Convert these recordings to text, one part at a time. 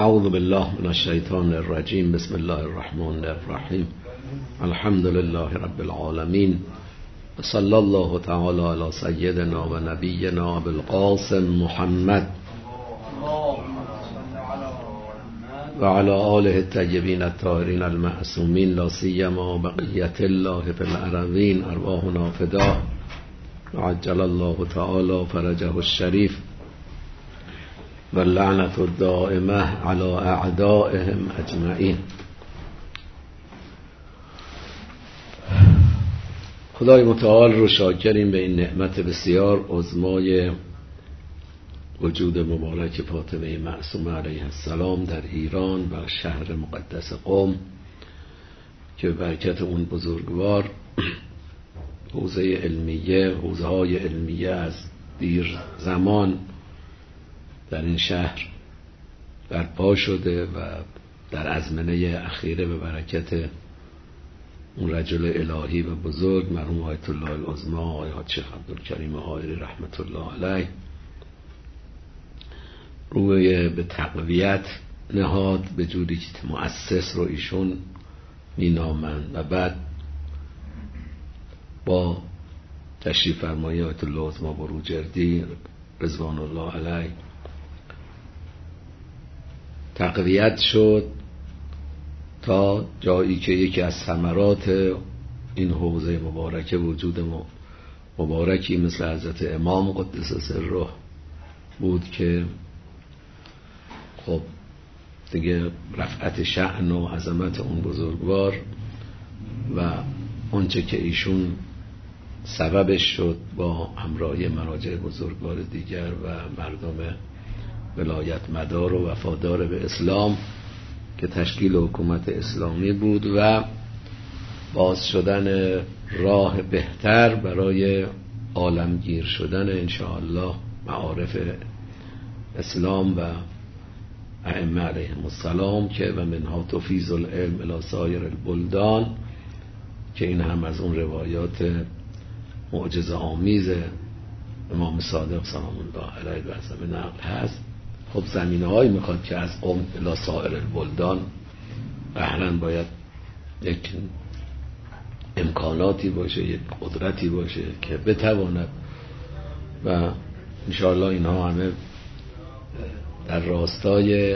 اعوذ بالله من الشیطان الرجیم. بسم الله الرحمن الرحیم. الحمد لله رب العالمین. صلی الله تعالی علی سیدنا و نبینا ابوالقاسم محمد و علی آله الطیبین الطاهرین المعصومین، لا سیما بقیة الله فی الارضین. ارواحنا فداه وعجل الله تعالی فرجه الشریف و لعنت الدائمه علی اعدائهم اجمعین. خدای متعال رو شاکریم به این نعمت بسیار عظمای وجود مبارک فاطمه معصومه علیه السلام در ایران و شهر مقدس قم که برکت اون بزرگوار حوزه علمیه، حوزه‌های علمیه از دیر زمان در این شهر برپا شده و در ازمنه اخیره به برکت اون رجل الهی و بزرگ مرحوم آیت الله العظمی آقای حاج شیخ عبدالکریم حائری رحمت الله علیه روی به تقویت نهاد، به جوری که مؤسس رو ایشون مینامند و بعد با تشریف فرمایی آیت الله العظمی بروجردی رضوان الله علیه تقویت شد تا جایی که یکی از ثمرات این حوزه مبارکه وجود مبارکی مثل حضرت امام قدس سره بود که خب دیگه رفعت شأن و عظمت اون بزرگوار و اونچه که ایشون سببش شد با همراهی مراجع بزرگوار دیگر و مردم ولایت مدار و وفادار به اسلام که تشکیل حکومت اسلامی بود و باز شدن راه بهتر برای عالمگیر شدن انشاءالله معارف اسلام و ائمه علیهم السلام که و منها تفیض العلم الی سایر البلدان، که این هم از اون روایات معجزه آمیز امام صادق سلام الله علیه و سلم نقل هست. خب زمینه هایی میخواد که از قم الی سایر البلدان قهرن باید یک امکاناتی باشه، یک قدرتی باشه که بتواند و انشاءالله اینها همه در راستای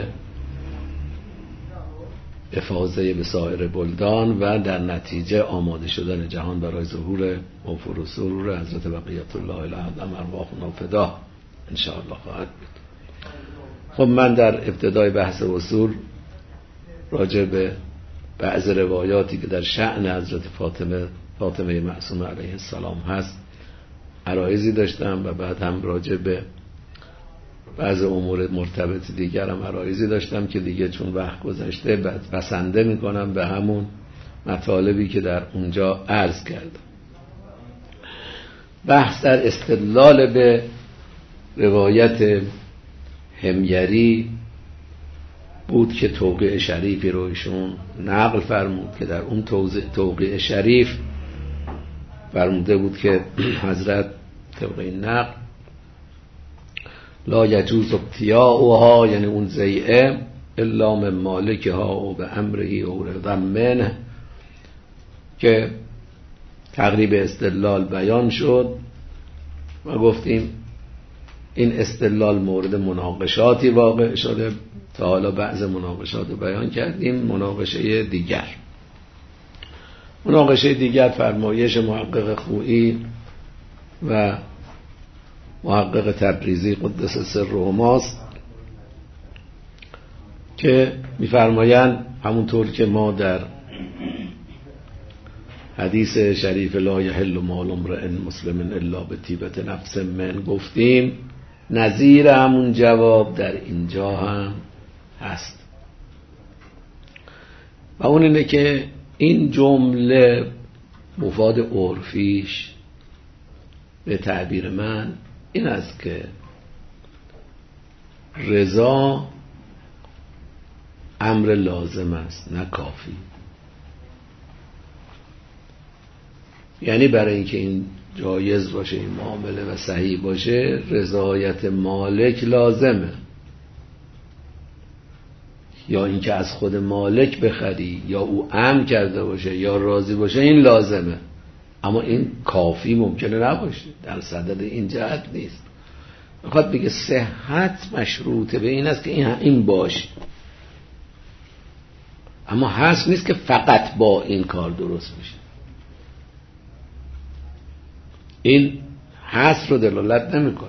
افاضه به سایر بلدان و در نتیجه آماده شدن جهان برای ظهور موفور و سرور حضرت بقیت الله العظم ارواحنا فداه انشاءالله خواهد بود. خب من در ابتدای بحث اصول راجع به بعض روایاتی که در شأن حضرت فاطمه معصومه علیه السلام هست عرایضی داشتم و بعد هم راجع به بعض امور مرتبط دیگر هم عرایضی داشتم که دیگه چون وقت گذشته بسنده میکنم به همون مطالبی که در اونجا عرض کردم. بحث در استدلال به روایت حمیری بود که توقیع شریفی رو ایشون نقل فرمود که در اون توقیع شریف فرموده بود که حضرت طبق این نقل لا یجوز ابتیاؤها، یعنی اون زیعه، الا من مالکها و به امره او رضا منه، که تقریب استدلال بیان شد و گفتیم این استدلال مورد مناقشاتی واقع شده. تا حالا بعض مناقشات رو بیان کردیم. مناقشه دیگر فرمایش محقق خویی و محقق تبریزی قدس سرهماست که می‌فرمایند همونطور که ما در حدیث شریف لا یحل مال امرئ مسلم الا بطیبة نفس من گفتیم، نظیر همون جواب در اینجا هم هست و اون اینه که این جمله مفاد عرفیش به تعبیر من این است که رضا امر لازم است نه کافی. یعنی برای اینکه این جایز باشه، این معامله و صحیح باشه، رضایت مالک لازمه. یا اینکه از خود مالک بخری یا او امر کرده باشه یا راضی باشه، این لازمه. اما این کافی ممکنه نباشه، در صدد این جهت نیست. میخواد بگه صحت مشروطه به این است که این باشه، اما هست نیست که فقط با این کار درست میشه. این هست رو دلالت نمیکنه.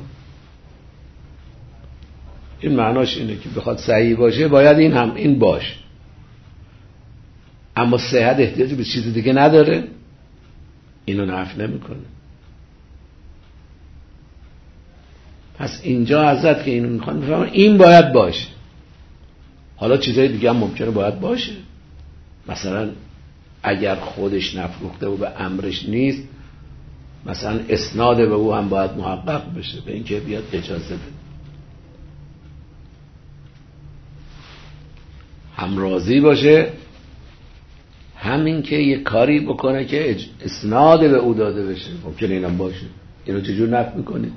این معناش اینه که بخواد صحیح باشه باید این باشه، اما صحت احتیاجی به چیز دیگه نداره، اینو نفی نمیکنه. پس اینجا حضرت که اینو میخوان بفهمن این باید باشه. حالا چیزای دیگه هم ممکنه باید باشه، مثلا اگر خودش نفروخته و به امرش نیست، مثلا اسناد به او هم باید محقق بشه به اینکه بیاد اجازه بده، هم راضی باشه، همین که یه کاری بکنه که اسناد به او داده بشه. ممکنه اینم باشه. اینو چجور نفی میکنی؟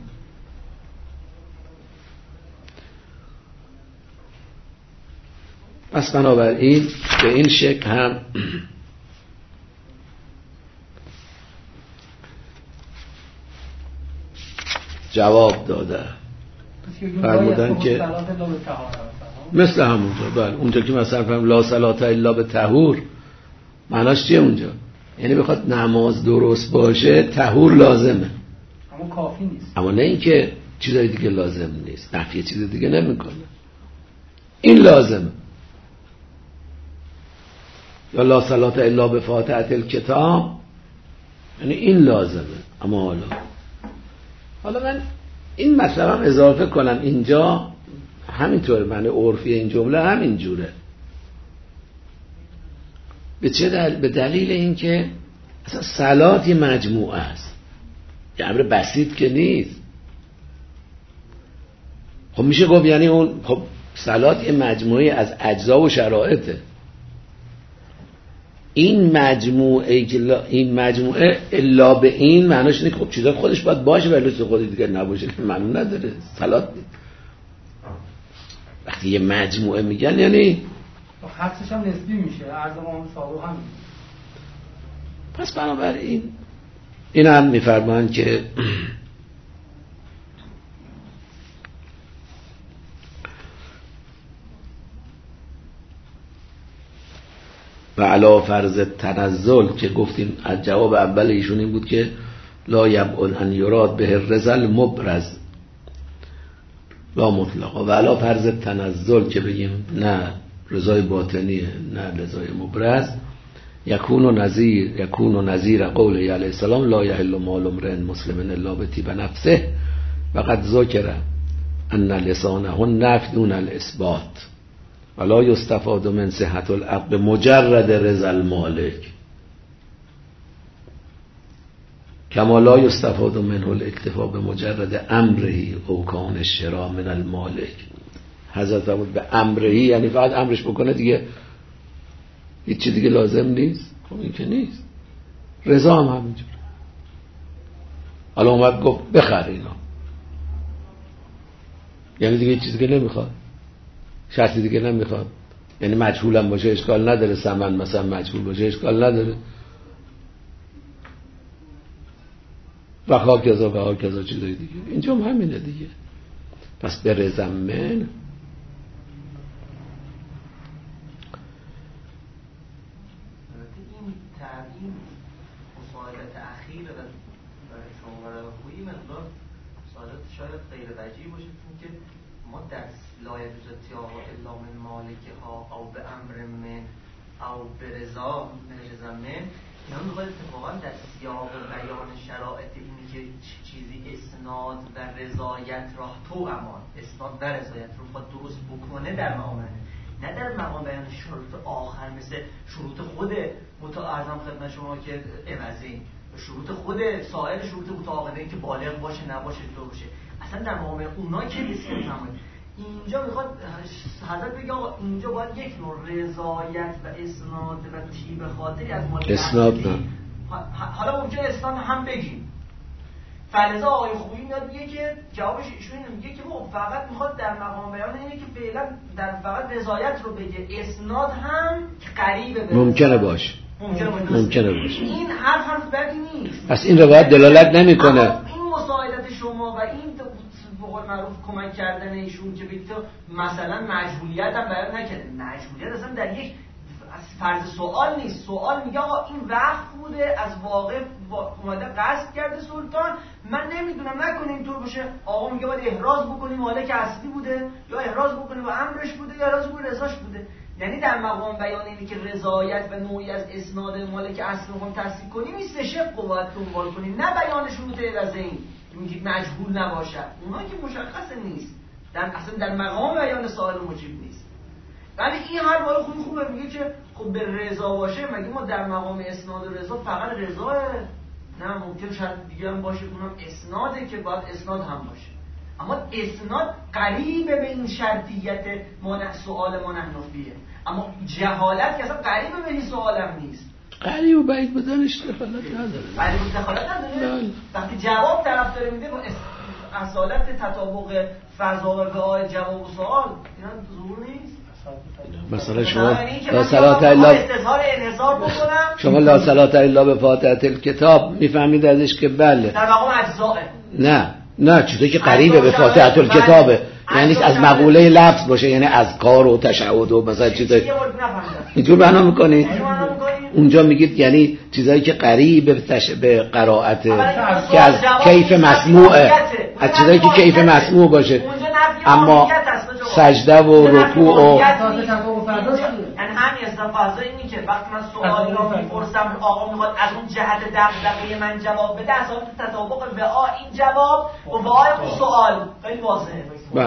پس بنابراین به این شکل هم جواب داده، فرمودن که مثل همونجا، بله اونجا که مثلا فرمود لا صلاة الا به طهور، معناش چیه اونجا؟ یعنی بخواد نماز درست باشه طهور لازمه، اما کافی نیست. اما نه اینکه چیزای دیگه لازم نیست، نفی چیز دیگه نمیکنه، این لازمه. یا لا صلاة الا به فاتحة الکتاب، یعنی این لازمه. اما حالا من این مطلب هم اضافه کنم، اینجا همینطور معنی عرفی این جمله همین جوره. به چه دلیل؟ به دلیل اینکه اصلا صلات یه مجموعه است، یه امر بسیط که نیست. خب میشه گفت یعنی اون خب صلات یه مجموعه از اجزا و شرایطه. این مجموعه الا به این معناش اینه که خب چیزا خودش باید باشه ولی خودش دیگه نباشه معنی نداره. صلات وقتی یه مجموعه میگن یعنی خاصش هم نسبی میشه، عرض ما سابق هم. پس بنابراین این هم میفرمان که و علا فرض تنزل که گفتیم از جواب اول ایشون این بود که لا یبعد ان یراد به الرضا مبرز لا مطلقا، و علا فرض تنزل که بگیم نه رضای باطنیه نه رضای مبرز، یکون نظیر قول علیه السلام لا یحل مال امرئ مسلم الا بطیب نفسه و قد ذکر ان لسانه نفی دون الاثبات ولا یستفاد من صحت العقل مجرد رضا المالک کما لا یستفاد منه الاکتفا به مجرد امره او کان الشراء من المالک. حضرت فرمود به امره یعنی فقط امرش بکنه دیگه هیچ چیز دیگه لازم نیست. خب این که نیست. رضا هم همینجور. حالا اومد گفت بخر اینا، یعنی دیگه هیچ چیز دیگه نمیخواد، شرطی دیگه نمیخواد، یعنی مجهولم باشه اشکال نداره، ثمن مثلا مجهول باشه اشکال نداره، و کذا چیزای دیگه. اینجا هم همینه دیگه. پس به رضامن این مساعدت اخیر و شما را خویی مقدار مساعدت شاید غیر وجیه باشه، که ما در لایه جزتیاه الا من مالکه ها او به امر من او به رضا من اینا میخواد اتفاقا در سیاق بیان شرایط اینی که چیزی اسناد و رضایت را تو امان اسناد و رضایت رو خود درست بکنه در مقام نه در مقام بیان شروط آخر مثل شروط خود متعارضم خدمت شما که عوضی شروط خود سایر شروط متعاقده که بالغ باشه نباشه تو باشه اصلا در مقام اونا که نیست. اینجا میخواد حضرت بگه آقا اینجا باید یک نوع رضایت و اسناد و طیب خاطری از مالک اسناد نه. حالا ممکنه اسناد هم بگیم فلذا آقای خویی میاد میگه که جوابش ایشون اینه، میگه که فقط میخواد در مقام بیان اینه که فعلا در فقط رضایت رو بگه، اسناد هم قریبه به ممکنه باشه. این حرف بدی نیست. پس این روایت دلالت نمیکنه. این مساعدت شما و این به قول معروف کمک کردن ایشون که بگید مثلا مجهولیت هم بیان نکرده. مجهولیت اصلا در یک فرض سوال نیست. سوال میگه آقا این وقت بوده، از واقع اومده قصد کرده سلطان، من نمیدونم نکنه اینطور باشه. آقا میگه باید احراز بکنیم مالک اصلی بوده، یا احراز بکنیم و امرش بوده، یا احراز بکنیم رضاش بوده. یعنی در مقام بیان اینی که رضایت و نوعی از اسناد مالک اصلی رو تصدیق کنیم، این سه شق باید دنبال کنیم، نه بیان شروط عوضین میگید مجهول نباشد. اونها که مشخص نیست، اصلا در مقام بیان سوال مجیب نیست. ولی این هر بار خوبه میگه که خب به رضا باشه، مگه ما در مقام اسناد و رضا فقط رضاه؟ نه، ممکن شاید دیگه هم باشه، اونم اسناده که باید اسناد هم باشه. اما اسناد قریبه به این شرطیت سؤال منحنفیه، اما جهالت که اصلا قریبه به این سؤال هم نیست. قریب و بعید بدنش دخالت نداره. قریب و دخالت نداره. وقتی جواب طرف داره میده با اصالت تطابق فضا و وعای جواب و سوال، اینا ظهور نیست. مثلا شما لا صلاة الا شما لا صلاة الا به فاتحة الکتاب میفهمید ازش که بله در مقام اجزاء، نه چیزی که قریبه به فاتحة الکتابه، یعنی از مقوله لفظ باشه، یعنی از کار و تشهد و مثلا چیزایی اینجور معنا میکنید. اونجا میگید یعنی چیزایی که قریب به قرائت که از کیف مسموعه، از چیزایی که کیف مسموع باشه، اما سجده و رکوع و یعنی همین استفاده اینی که وقتی من سوالی رو میپرسم آقا میخواد از اون جهت دغدغه من جواب بده، اصلا تطابق وعا این جواب و وعای اون سوال خیلی واضحه.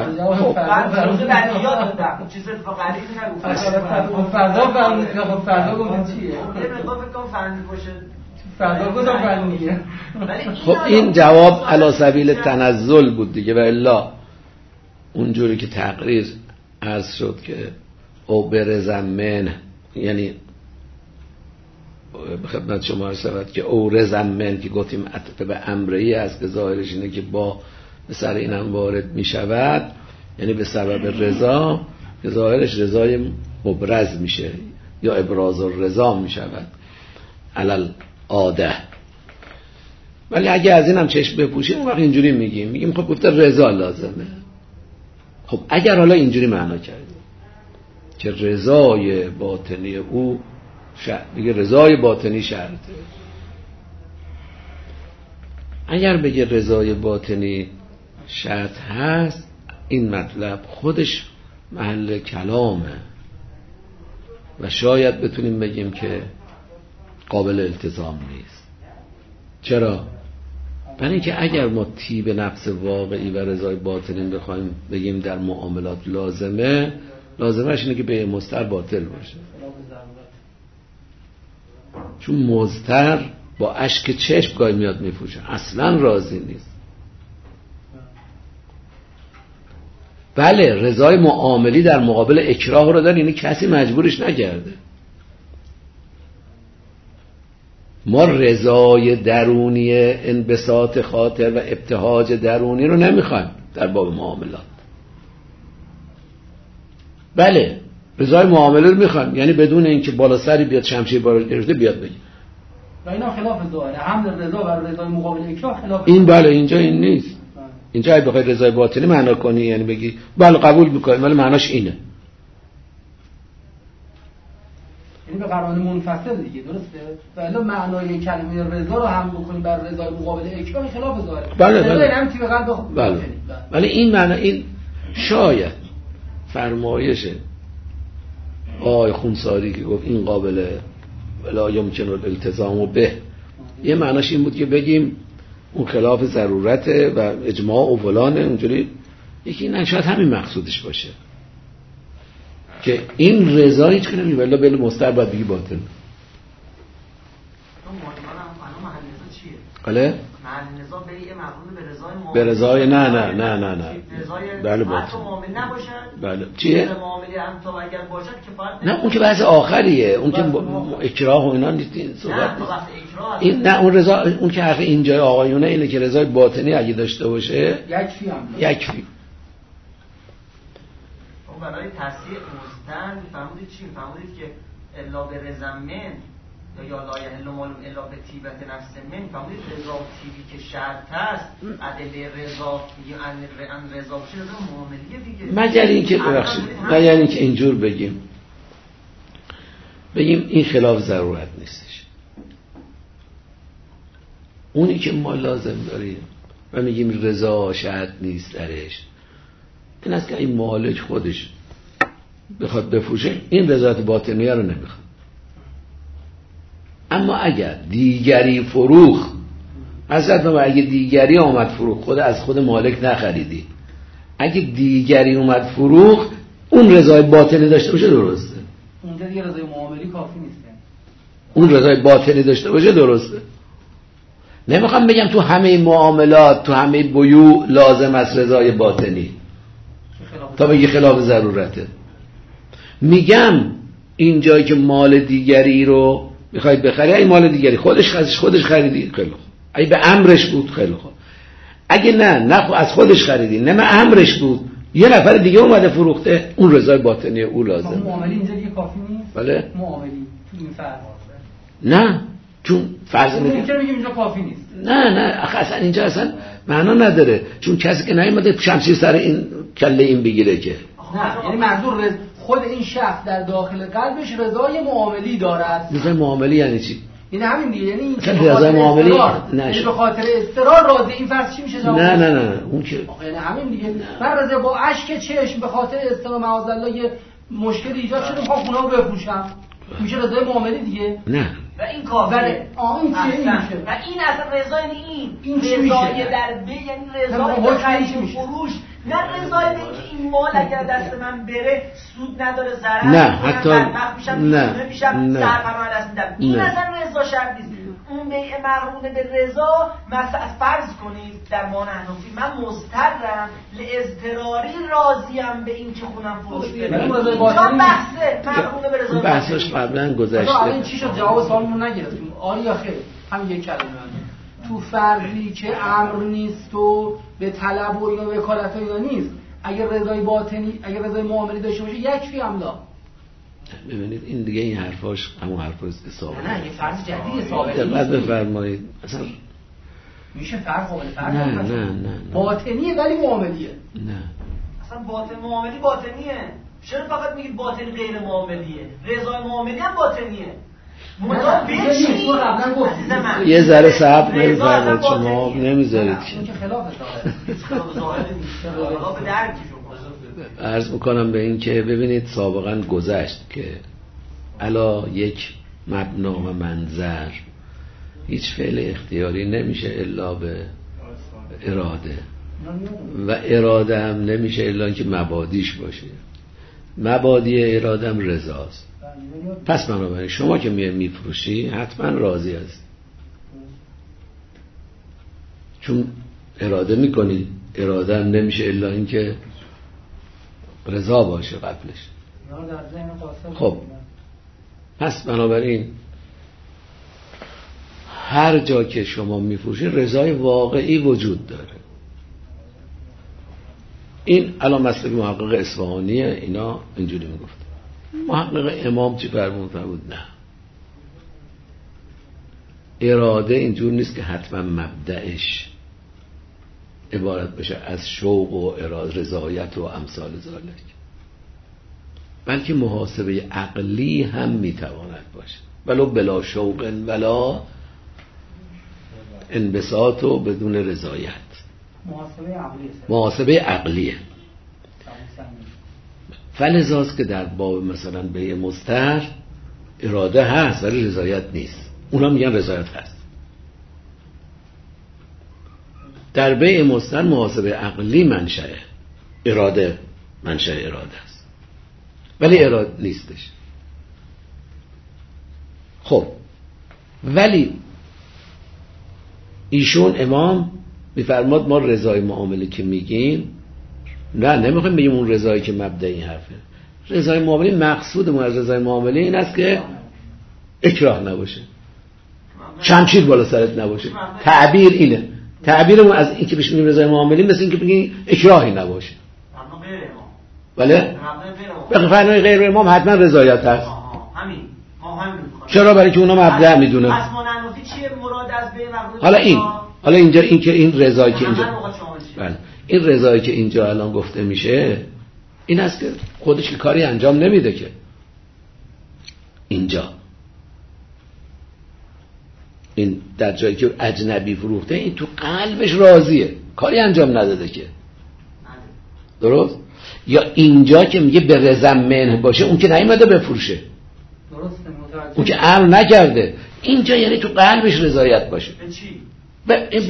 من روز بعدی یاد دادم چیز فقری نگفتم. فردا گفتم چیه؟ یه مقدار فکر کنم فهمید باشه. فردا گفتم فهمیدم. خب این جواب علی سبیل تنزل بود دیگه، و الا اونجوری که تقریر عرض شد که او برزم من، یعنی به خدمت شما عرض شود که او رزم من که گفتیم عطف به امرهی است که ظاهرش اینه که با به سر این هم وارد می شود، یعنی به سبب رضا که ظاهرش رضای مبرز میشه یا ابراز الرضا می شود علل عاده. ولی اگه از این هم چشم بپوشیم اون وقت اینجوری میگیم خب گفته رضا لازمه. خب اگر حالا اینجوری معنا کردیم که رضای باطنی او دیگه رضای باطنی شرطه، اگر بگه رضای باطنی شرط هست، این مطلب خودش محل کلامه و شاید بتونیم بگیم که قابل التزام نیست. چرا؟ برای اینکه اگر ما طیب نفس واقعی و رضای باطنی بخوایم بگیم در معاملات لازمش اینه که به مضطر باطل باشه، چون مضطر با اشک چشم گاهی میاد میفروشه، اصلا راضی نیست. بله رضای معاملی در مقابل اکراه رو داره، یعنی کسی مجبورش نکرده. ما رضای درونی انبساط خاطر و ابتهاج درونی رو نمیخوایم در باب معاملات. بله رضای معامله رو میخوایم، یعنی بدون اینکه بالا سری بیاد شمشیر بالا گرفته بیاد بگیم و اینا خلاف ظاهره، حمل رضا بر رضای مقابل اکراه خلاف این. بله اینجا این نیست. اینجا اگه بخوای رضای باطنی معنا کنی یعنی بگی بله قبول میکنیم ولی معناش اینه، یعنی به قرآن منفصل دیگه، درسته؟ ولی معنای کلمه رضا رو هم بکنی بر رضای مقابل اکراه خلاف ظاهره. بله. ولی این معنی، این شاید فرمایشه آقای خونساری که گفت این قابل لا یمکن الالتزام به، یه معناش این بود که بگیم اون خلاف ضرورته و اجماع و فلانه اونجوری. یکی نه، شاید همین مقصودش باشه که این رضا هیچ کنه نمیشه ولی بله مستر باید بگی باطن. محل رضا چیه؟ بله؟ محل محل نزاع بیع مقرون به رضای معامله، به رضای نه رضای بله حتی معامله نباشد. بله چیه معامله انتا اگر باشد کفایت نه اون که بحث آخریه، اون که اکراه و اینا نیست صحبت نیست. این نه اون رضا، اون که حرف اینجای آقایونه اینه که رضای باطنی اگه داشته باشه یکفی. اون برای تصحیح مستند فهمودید چی؟ فهمودید که الا به رضامن یا لا یحل مال الا به طیبت نفس من. فهمودید رضا و طیبی که شرط است، ادله رضا میگه ان رضا بشه رضا معاملیه دیگه. مگر اینکه اینجور بگیم این خلاف ضرورت نیستش. اونی که ما لازم داریم و میگیم رضا شرط نیست درش، این است که این مالک خودش بخواد بفروشه این رضایت باطنیه رو نمیخواد. اما اگر دیگری فروخ، اگه دیگری آمد فروخ، خود از خود مالک نخریدی، اگه دیگری اومد فروخ اون رضای باطنی داشته باشه درسته. اونجا دیگه رضای معاملی کافی نیست. اون رضای باطنی داشته باشه درسته. نمیخوام بگم تو همه معاملات تو همه بیوع لازم است رضای باطنی تا بگی خلاف ضرورته. میگم این جایی که مال دیگری رو میخوای بخری، این مال دیگری خودش خریدی خیلی خوب، اگه به امرش بود خیلی خوب، اگه نه از خودش خریدی نه امرش بود یه نفر دیگه اومده فروخته، اون رضای باطنی او لازم. معاملی اینجا دیگه کافی نیست. بله معاملی تو این فرض نه، چون فرض میگیم چرا میگیم اینجا کافی نیست. نه اصلا اینجا اصلا معنا نداره، چون کسی که نیومده شمشیر سر این کله این بگیره که نه، یعنی منظور خود این شخص در داخل قلبش رضای معاملی دارد. رضای معاملی یعنی چی؟ یعنی همین دیگه، یعنی این رضای معاملی یعنی به خاطر استقرار راضی. این فرض چی میشه؟ نه اون که یعنی همین دیگه، من رضا با اشک چشم به خاطر استقرار معاذالله یه مشکل ایجاد شده میخوام خونه رو بفروشم، میشه رضای معاملی دیگه. نه و این کافیه. این چیه میشه؟ و این اصلا رضای این رضای در به، یعنی رضای خرید فروش، نه رضای به که این مال اگر دست من بره سود نداره، ضرر نه حتی میشم سرپناه دست میدم. این اصلا رضا شرط نیست. اون بیع مقرونه به رضا، مثلا فرض کنید در مان حنفی من مضطرم لاضطراری راضیم به این که خونم فروش بره. اینجا بحثه مقرونه به رضا. بحثش قبلا گذشته. این چی شد؟ جواب سوالمون نگرفتیم. آره یا خیر؟ همین یک کلمه تو فرضی که امر نیست و به طلب و اینا وکالت و اینا نیست، اگر رضای باطنی، اگر رضای معاملی داشته باشه یکفی املا. ببینید این دیگه این حرفاش همون حرفاست که ثابت. نه یه فرض جدید ثابت. دقت بفرمایید اصلا میشه فرق قابل فرق. نه باطنیه ولی معاملیه. نه اصلا باطن معاملی باطنیه. چرا فقط میگید باطن غیر معاملیه؟ رضای معاملی هم باطنیه. یه ذره صبر نمی‌فرمایید شما نمیذارید که خلاف عرض میکنم به این که ببینید سابقا گذشت که علا یک مبنا و منظر هیچ فعل اختیاری نمیشه الا به اراده و اراده هم نمیشه الا اینکه مبادیش باشه. مبادی اراده هم رضاست. پس بنابراین شما که میفروشی حتما راضی هست، چون اراده میکنی، اراده هم نمیشه الا اینکه رضا باشه قبلش. خب پس بنابراین هر جا که شما میفروشی رضای واقعی وجود داره. این الان مسئله محقق اصفهانیه، اینا اینجوری میگفت. محقق امام چی فرمود؟ نه، اراده اینجور نیست که حتما مبدأش عبارت بشه از شوق و رضایت و امثال ذالک، بلکه محاسبه عقلی هم میتواند باشه، ولو بلا شوق ولا انبساط و بدون رضایت. محاسبه عقلیه. فلذاست که در باب مثلا بیع مستر اراده هست ولی رضایت نیست، اونا میگن رضایت هست. در بیع مستر محاسبه عقلی منشأه، اراده منشأ اراده است ولی اراده نیستش. خب ولی ایشون امام میفرماد ما رضای معامله که میگیم، نه نمیخوایم بگیم اون رضایی که مبدأ این حرفه. رضای معامله مقصودمون از رضای معامله این است که اکراه نباشه، شمشیر بالا سرت نباشه. تعبیر اینه. تعبیرمون از این که بهش میگیم رضای معامله مثل این که بگیم اکراهی نباشه. بله؟ به فرنای غیر امام حتما رضایت هست. همین ما همین می‌خوایم. چرا؟ برای که اونا مبدأ میدونه. پس منافی چیه مراد از به مقصود؟ حالا اینجا این که این رضایی که اینجا بله این رضایی که اینجا الان گفته میشه این است که خودش که کاری انجام نمیده که اینجا این در جایی که اجنبی فروخته این تو قلبش راضیه، کاری انجام نداده که. درست؟ یا اینجا که میگه به رضا منه باشه، اون که نیومده بفروشه، اون که امر نکرده. اینجا یعنی تو قلبش رضایت باشه. به چی؟ به این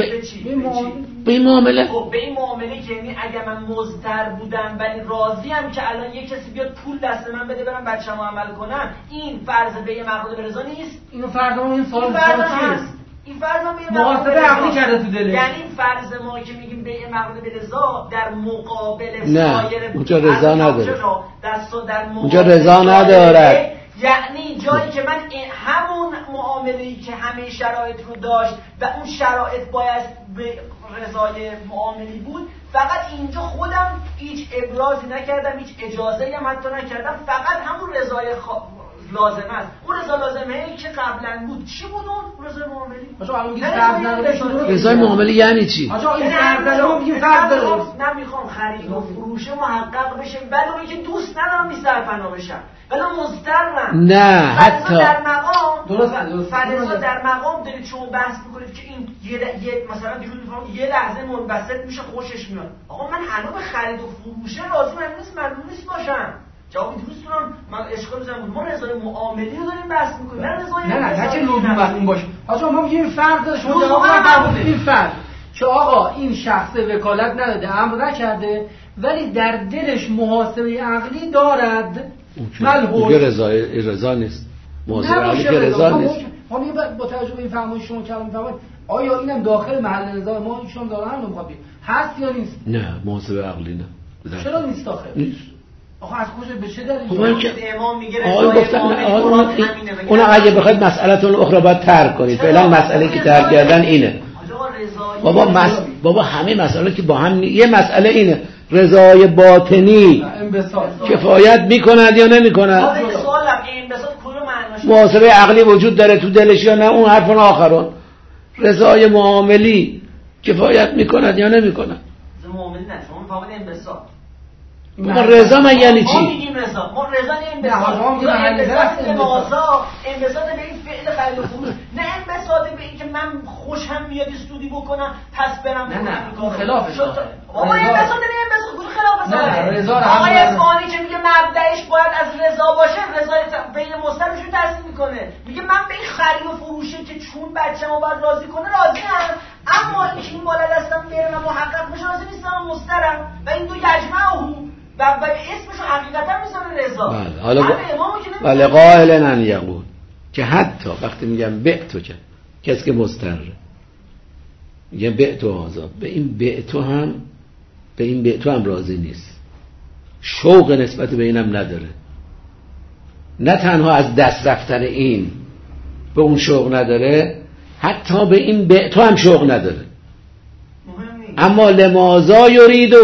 معامله. به این معامله که یعنی اگه من مضطر بودم ولی راضیم که الان یه کسی بیاد پول دست من بده برم بچه‌مو عمل کنم، این فرض به یه مقصود به رضا نیست. اینو فرضمون این سوال هست. این فرض ما به محاسبه عقلی کرده تو دلش. یعنی فرض ما که میگیم به یه مقصود به رضا در مقابل سایر اونجا رضا نداره. در اونجا رضا نداره. یعنی جایی که من همون معامله‌ای که همه شرایط رو داشت و اون شرایط باید به رضای معاملی بود، فقط اینجا خودم هیچ ابرازی نکردم، هیچ اجازه‌ای هم حتی نکردم، فقط همون رضای لازم است. اون رضا لازمه که قبلا بود چی بود؟ اون رضای معاملی. آجا الان میگه فرض نداره. رضای معاملی یعنی چی؟ آجا این فرض نداره، میگه فرض داره. نمیخوام خرید و فروش محقق بشه، ولی که دوست ندارم بی سرپناه بشم. ولی مضطرم. نه حتی در مقام درست فرضا در مقام دارید شما بحث میکنید که این یه مثلا دیروز میفهمم یه لحظه منبسط میشه خوشش میاد. آقا من هنوز به خرید و فروش راضی ممنون نیست باشم. جواب دیروزتونم من اشکال می‌ذارم ما رضای معاملی رو داریم بحث می‌کنیم، نه رضای نه چه لزوما اون باشه. آقا ما میگیم فرض شما جواب ندید. این فرض که آقا این شخص وکالت نداده، امر نکرده، ولی در دلش محاسبه عقلی دارد. ملحوظ رضا نیست. محاسبه عقلی که رضا نیست. ما میگیم با توجه به این فرمایش شما کلام می‌فرمایید آیا اینم داخل محل رضا ما ایشون دارن نمی‌خواد هست یا نیست؟ نه محاسبه عقلی نه. چرا نیست داخل؟ نیست. آخه از کجا به چه دلیل؟ امام میگه رضای اون اگه بخواید مسئله‌تون اخرى باید ترک کنید. فعلا مسئله که ترک کردن اینه. بابا همه مسائل که با هم یه مسئله اینه، رضای باطنی کفایت میکند یا نمیکند؟ محاسبه عقلی وجود داره تو دلش یا نه؟ اون حرفان آخرون. رضای معاملی کفایت میکند یا نمیکند؟ معاملی نه، شما میفهمید انبساط. ما رضا من یعنی چی؟ ما میگیم رضا. ما رضا نه انبساط به این فعل خرید و فروش، نه انبساط به این که من خوشم میاد استودی بکنم پس برم نه خلافش بابا انبساط نه انبساط کجا خلاف سره؟ آقای اصفهانی که میگه مبدأش باید از رضا باشه، رضا بین مستقیمش رو تصدیق میکنه، میگه من به این خرید و فروشه که چون بچه‌مو باید راضی کنه راضیم، اما این بالا دستم برم محقق بشه راضی نیستم، مسترم و این دو یجمعه و اسمشو حقیقتا میذاره رضا. بله قائلن ان یقول که حتی وقتی میگم بعتو که کسی که مستر میگم بعتو آزاد، به این بعتو هم راضی نیست، شوق نسبت به اینم نداره. نه تنها از دست رفتن این به اون شوق نداره، حتی به این بعتو هم شوق نداره. اما لماذا یریده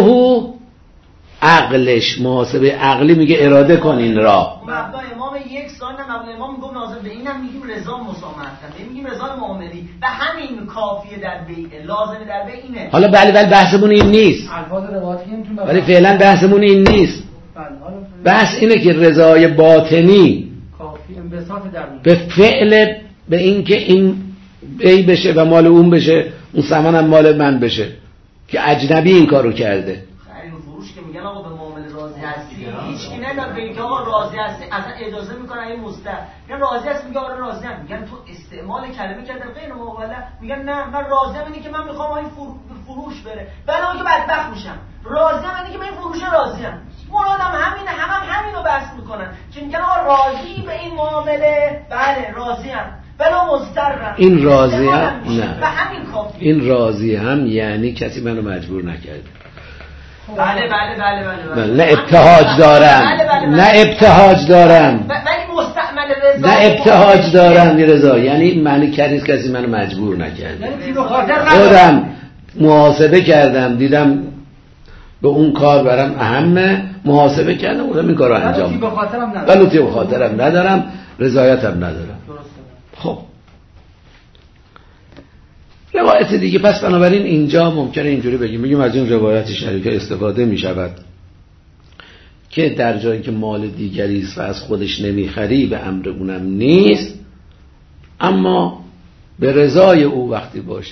عقلش، محاسبه عقلی میگه اراده کن این را. مبدا امام یک سال نه مبدا امام میگم ناظر به اینم میگیم رضا مسامحت، میگیم رضا معاملی و همین کافیه در بیع، لازمه در بیع اینه. حالا بله بحثمون این نیست. الفاظ روایتی نمیتونم ولی فعلا بحثمون این نیست. بحث اینه که رضای باطنی کافی انبساط درونی به فعل به این که این بیع بشه و مال اون بشه، اون ثمنم مال من بشه، که اجنبی این کارو کرده. میگن آقا به معامله راضی هستی، هیچ کی نمیاد بگه که آقا راضی هستی، اصلا اجازه میکنن این مستر میگن راضی هستی، میگه آره راضی ام، میگن تو استعمال کلمه کردن غیر معامله، میگن نه من راضی ام اینه که من میخوام این فروش بره، بلکه که بدبخت میشم، راضی ام اینه که من این فروش راضی ام. مرادم همینه، همینو بحث میکنن که میگن آقا راضی به این معامله، بله راضی ام، بلا مضطرم. این راضی هم نه، و همین کافی. این راضی هم یعنی کسی منو مجبور نکرده. بله بله بله بله بله. نه ابتهاج دارم، نه ابتهاج دارم، ولی مستعمل رضا، نه ابتهاج دارم رضا، یعنی معنی کسی منو مجبور نکرده. خودم محاسبه کردم، دیدم به اون کار برام اهمه، محاسبه کردم اونم این کارو انجام میدم، ولی تو خاطرم ندارم، رضایتم ندارم. خب روایت دیگه، پس بنابراین اینجا ممکنه اینجوری بگیم از این روایت شریفه استفاده می شود که در جایی که مال دیگری است و از خودش نمیخری به امر اونم نیست، اما به رضای او وقتی باشه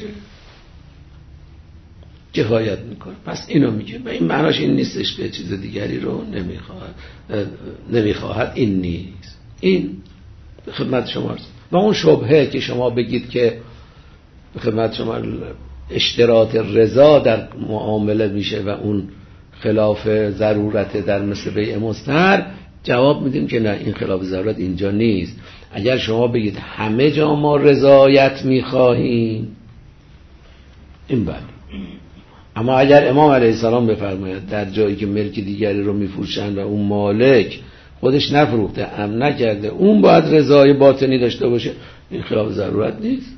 کفایت میکنه. پس اینو میگه و این معناش این نیستش که چیز دیگری رو نمیخواهد، این نیست. این خدمت شماست. و اون شبهه که شما بگید که خدمت شما اشتراط رضا در معامله میشه و اون خلاف ضرورت در مثل بیع مستحر، جواب میدیم که نه، این خلاف ضرورت اینجا نیست. اگر شما بگید همه جا ما رضایت میخواهیم، این بله. اما اگر امام علیه السلام بفرماید در جایی که ملک دیگری رو میفروشن و اون مالک خودش نفروخته، امن نکرده، اون باید رضای باطنی داشته باشه، این خلاف ضرورت نیست.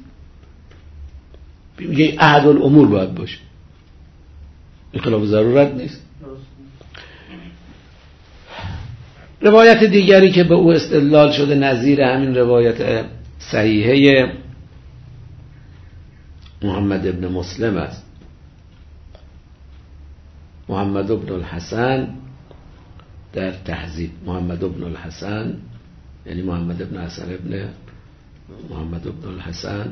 میگه احد الامور باید باشه، این خلاف ضرورت نیست. روایت دیگری که به او استدلال شده نظیر همین روایت صحیحه محمد ابن مسلم است. محمد ابن الحسن در تهذیب، محمد ابن الحسن یعنی محمد ابن حسن ابن محمد ابن الحسن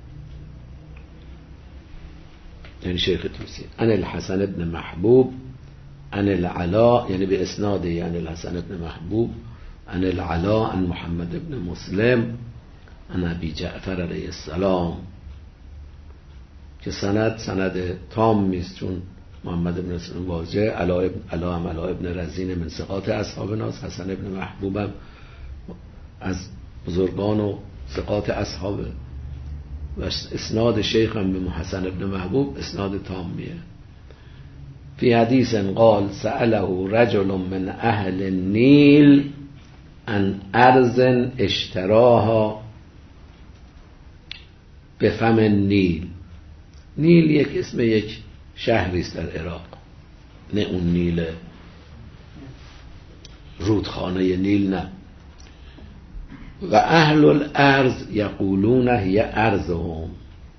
یعنی شیخ توسی، ان الحسن ابن محبوب ان العلا، یعنی به اسناده، یعنی الحسن ابن محبوب ان العلا ان محمد ابن مسلم ان ابی جعفر علیه السلام، که سند تام میست، چون محمد ابن مسلم واجه، علا ابن رزین من ثقات اصحاب ناس، حسن ابن محبوبم از بزرگان و ثقات اصحاب، و اسناد شیخ هم به حسن ابن محبوب اسناد تامیه. فی حدیث قال سأله رجل من اهل النیل عن ارض اشتراها بفم النیل. نیل یک اسم یک شهری است در عراق، نه اون نیل رودخانه نیل، نه. و اهل الارض یقولون هی ارضهم،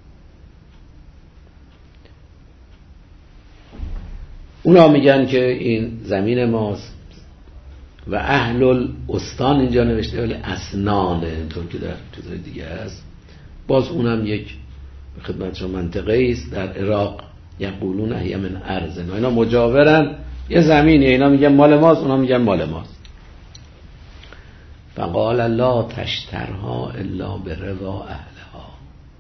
اونا میگن که این زمین ماست. و اهل الاستان اینجا نوشته ولی اسنانه، اینطور که در چیزهای دیگه هست. باز اونم یک خدمتشون منطقه است در عراق، یقولون هی من ارض، اینا مجاورن، یه زمینه، اینا میگن مال ماست، اونا میگن مال ماست. فقال لا تشترها الا برضا اهلها.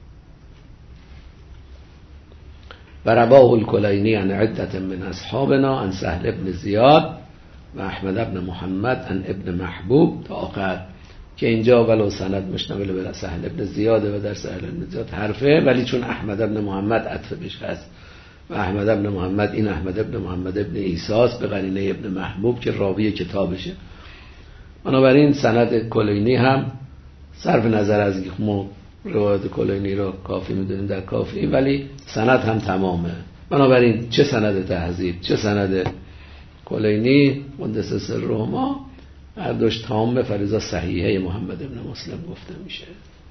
و رواه الکلینی عن عدة من اصحابنا عن سهل ابن زیاد و احمد ابن محمد عن ابن محبوب تا آخر، که اینجا ولو سند مشتمل بر سهل ابن زیاده و در سهل ابن زیاد حرفه، ولی چون احمد ابن محمد عطف بهش هست و احمد ابن محمد این احمد ابن محمد ابن عیساس به قرینه ابن محبوب که راوی کتابشه، بنابراین سند کلینی هم صرف نظر از اینکه ما روایت کلینی را کافی میدونیم در کافی، ولی سند هم تمامه. بنابراین چه سند تهذیب چه سند کلینی قدس سرهما هر دوش تمام فریضه صحیحه محمد ابن مسلم گفته میشه.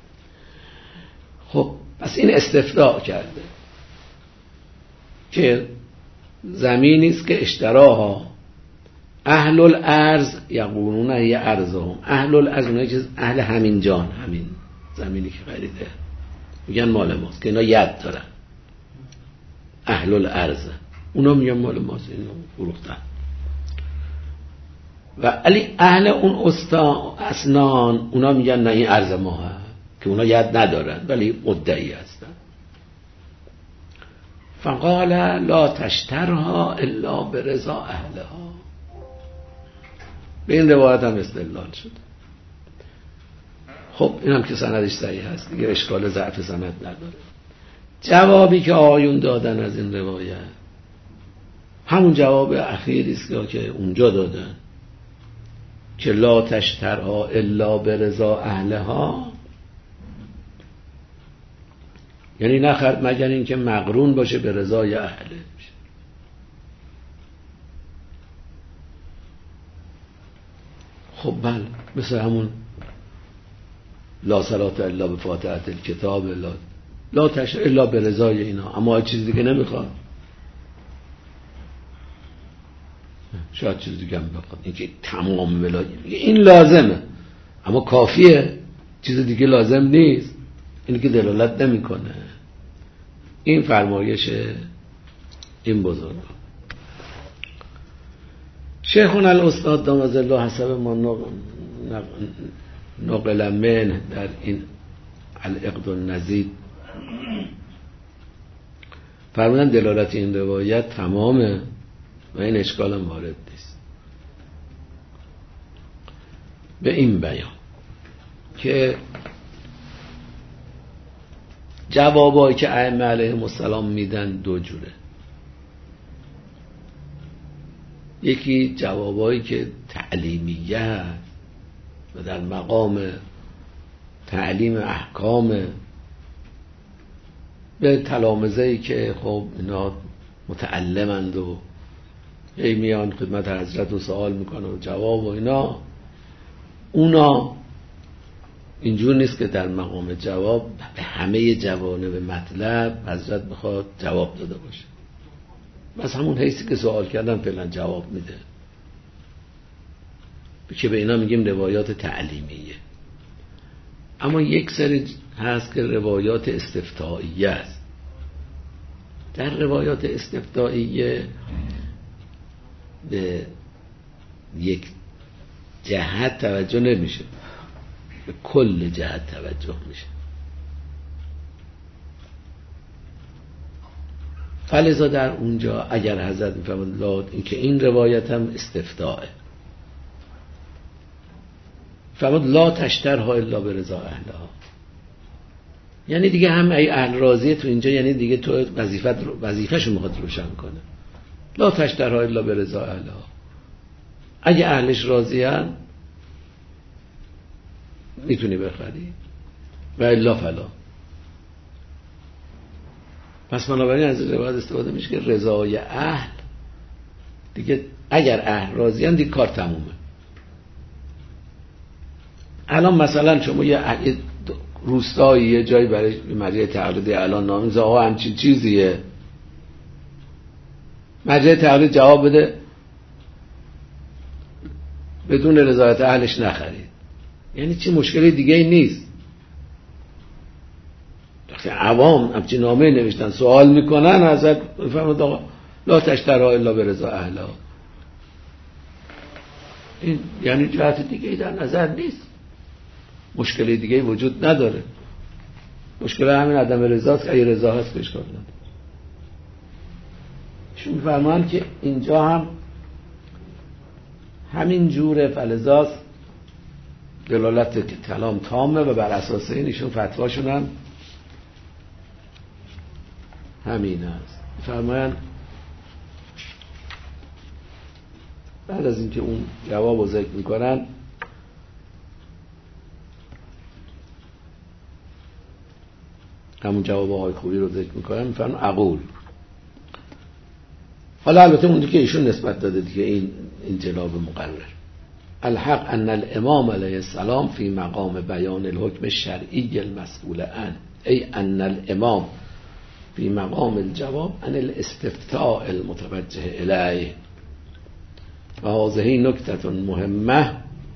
خب پس این استفراغ کرده که زمینی است که اشتراها اهل الارض یقولون هی ارضهم. اهل الارض اونایی که اهل همین جان، همین زمینی که خریده، میگن مال ماست، که اینا ید دارن. اهل الارض اونا میگن مال ماست، اینو فروختن. و علی اهل اون اسنان اونا میگن نه این ارض ما هست، که اونا ید ندارن ولی مدعی هستن. فقال لا تشترها الا برضا اهلها. به این روایت هم استدلال شد. خب اینم که سندش صحیح هست دیگه، اشکال ضعف سند نداره. جوابی که آقایون دادن از این روایت همون جواب اخیری است که اونجا دادن که لا تشترها الا برضا اهلها، یعنی نخرد مگر این که مقرون باشه به رضای اهله. خب بله، مثل همون لا صلاة الا بفاتحة الکتاب، لا تشتر الا برضای اینا، اما چیز دیگه نمیخواد. شاید چیز دیگه هم بخواد، این که تمام ولایت این لازمه اما کافیه، چیز دیگه لازم نیست، این که دلالت نمیکنه. این فرمایش این بزرگ شیخنا الاستاد دامز الله حسب ما نقل من در این العقد النزید فرمودن دلالت این روایت تمامه و این اشکال هم وارد نیست. به این بیان که جوابایی که ائمه علیهم السلام میدن دو جوره. یکی جوابایی که تعلیمیه هست و در مقام تعلیم احکام به تلامذه‌ای که خب اینا متعلمند و میان خدمت حضرت و سوال میکنه و جواب و اینا، اونا اینجور نیست که در مقام جواب به همه جوانب مطلب حضرت بخواد جواب داده باشه. بس همون حیثی که سوال کردن فعلا جواب میده، که به اینا میگیم روایات تعلیمیه. اما یک سری هست که روایات استفتائیه است. در روایات استفتائیه به یک جهت توجه نمیشه، به کل جهت توجه میشه. فلذا در اونجا اگر حضرت میفرماد این که این روایت هم استفتاءه، فرمود لا تشترها الا برضا اهلها، یعنی دیگه هم ای اهل راضیه تو اینجا، یعنی دیگه تو وظیفه‌شو میخواد روشن کنه. لا تشترها الا برضا اهلها، اگه اهلش راضیان میتونی بخری و الا فلا. پس بنابراین از روایت استفاده میشه که رضای اهل دیگه، اگر اهل راضیان دیگه کار تمومه. الان مثلا شما یه روستایی یه جایی برای مجلس تقلید الان نامیز آقا همچین چیزیه، مجلس تقلید جواب بده بدون رضایت اهلش نخرید، یعنی چی؟ مشکلی دیگه ای نیست. وقتی عوام همچین نامه نوشتن سوال میکنن حضرت فرمود آقا لا تشترها الا برضا اهلها، این یعنی جهت دیگه ای در نظر نیست، مشکلی دیگه ای وجود نداره. مشکل همین عدم رضاست که اگه رضا هست اشکال نداره. شون میفرمان که اینجا هم همین جوره، فلذاست دلالت کلام تامه و بر اساس این ایشون فتواشون هم همین است. فرمان بعد از اینکه اون جواب رو ذکر میکنن همون جواب آقای خوبی رو ذکر میکنن، میفرمان اقول، حالا البته اون که ایشون نسبت داده دیگه این جناب مقرر، الحق ان الامام علیه السلام فی مقام بیان الحکم الشرعی المسئول عنه، ای ان الامام فی مقام الجواب عن الاستفتاء المتوجه الیه و هذه نکته مهمه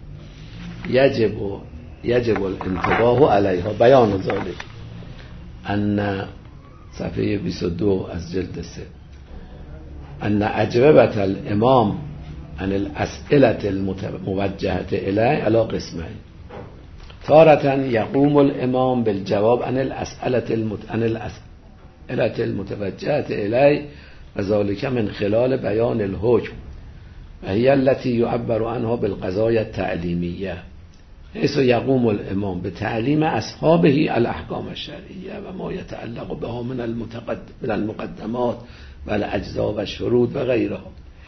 یجب الانتباه علیها. بیان ذلك ان صفحه 22 از جلد 3 ان اجوبة الامام عن الاسئله الموجهه الیه علی قسمین، تارة یقوم الامام بالجواب عن الاسئله المتوجهه الیه و ذلك من خلال بیان الحکم و هی التي یعبر عنها بالقضایا التعلیمیه حيث يقوم الامام به تعلیم اصحابه الاحکام الشرعیه و ما يتعلق بها من المقدمات و الاجزاء و شروط و غیرها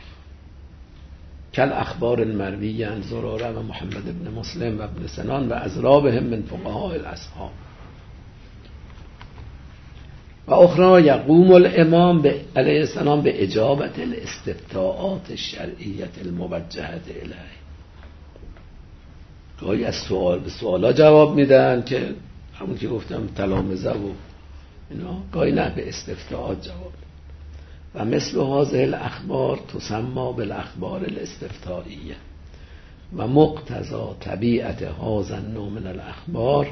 كالاخبار المرویه عن زراره و محمد بن مسلم و ابن سنان و اضرابهم من فقهاء الاصحاب. و اخرى یقوم الامام علیه السلام به اجابت الاستفتاءات الشرعیه الموجهه الیه. گاهی از سوالا جواب میدن که همون که گفتم تلامذه و اینا، گاهی نه به استفتاءات جواب. و مثل هذه الاخبار تسمى بالاخبار الاستفتائیه و مقتضى طبیعت هذا النوع من الاخبار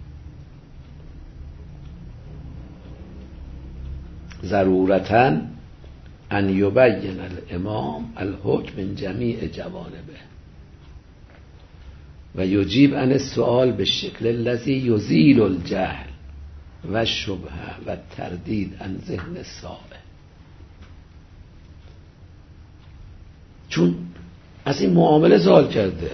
ضرورتاً ان یبین الامام الحکم من جمیع جوانبه و یجیب عن السؤال بالشکل الذی یزیل الجهل و الشبهه و التردید عن ذهن السائل. چون از این معامله سوال کرده